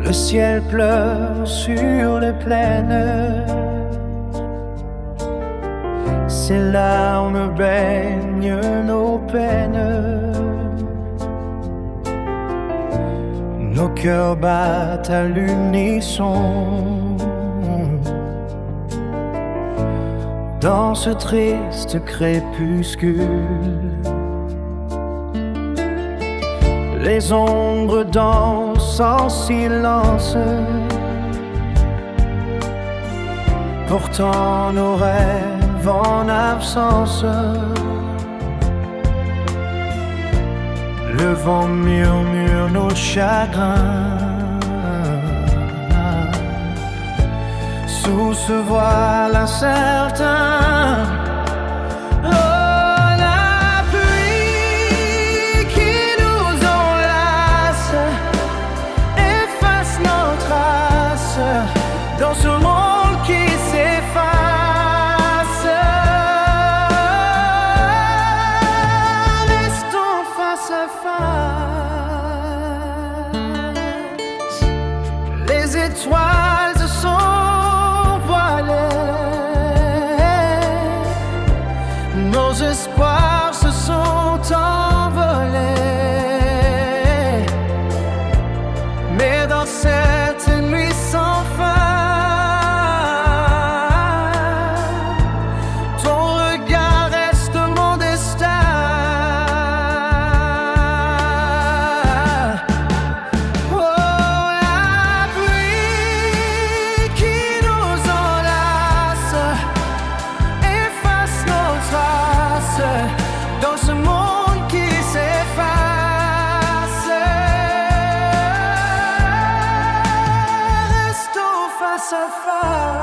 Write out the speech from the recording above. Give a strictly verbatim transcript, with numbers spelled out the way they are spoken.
Le ciel pleure sur les plaines, ses larmes baignent nos peines. Nos cœurs battent à l'unisson dans ce triste crépuscule. Les ombres dansent en silence, portant nos rêves en absence. Le vent murmure nos chagrins sous ce voile incertain. Dans ce monde qui s'efface, restons face à face. Les étoiles se sont voilées, nos espoirs se sont envolés, mais dans cette nuit sans fin, dans ce monde qui s'efface, restons face à face.